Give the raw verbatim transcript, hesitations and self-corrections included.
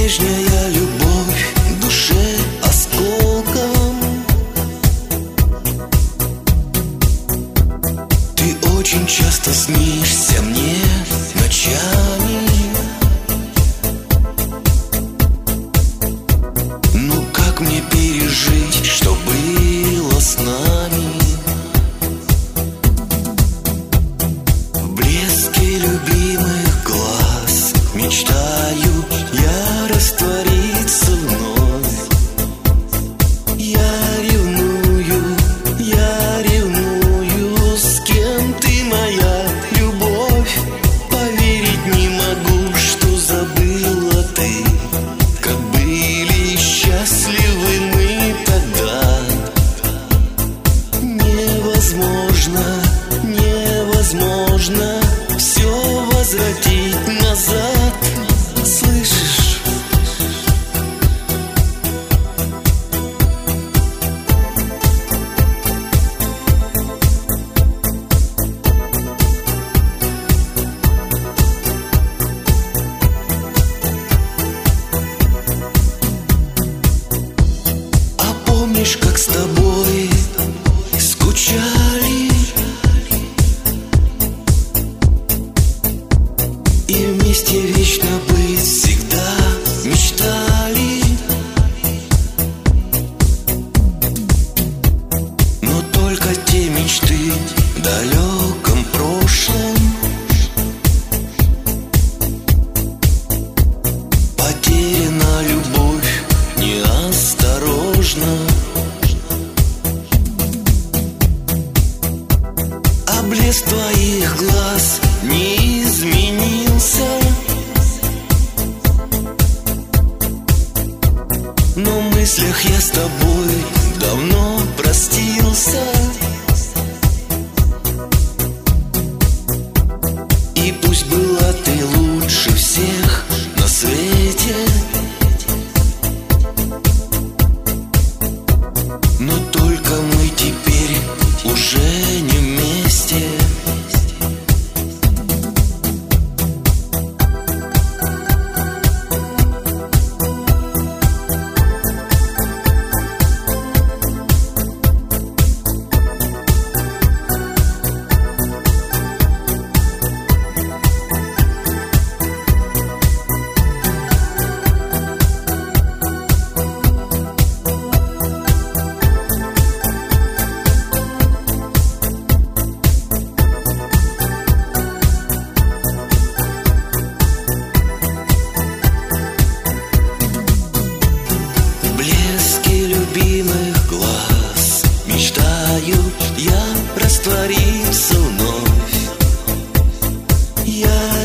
прежняя любовь душе осколком. Ты очень часто снишься мне ночами. Ну как мне пережить, что было с нами? В блеске любимых глаз мечтаю я раствориться вновь. Я ревную, я ревную, с кем ты, моя любовь? Поверить не могу, что забыла ты, как были счастливы мы тогда. Невозможно, невозможно все возвратить назад. Слышишь? А помнишь, как с тобой скучали и вместе вечно быть всегда мечтали? Но только те мечты в далеком прошлом. Потеряна любовь неосторожно. А блеск твоих глаз не изменился, но в мыслях я с тобой давно простился. И пусть была ты лучше всех на свете, но только мы теперь уже не вместе. В блеске любимых глаз мечтаю я раствориться вновь. Я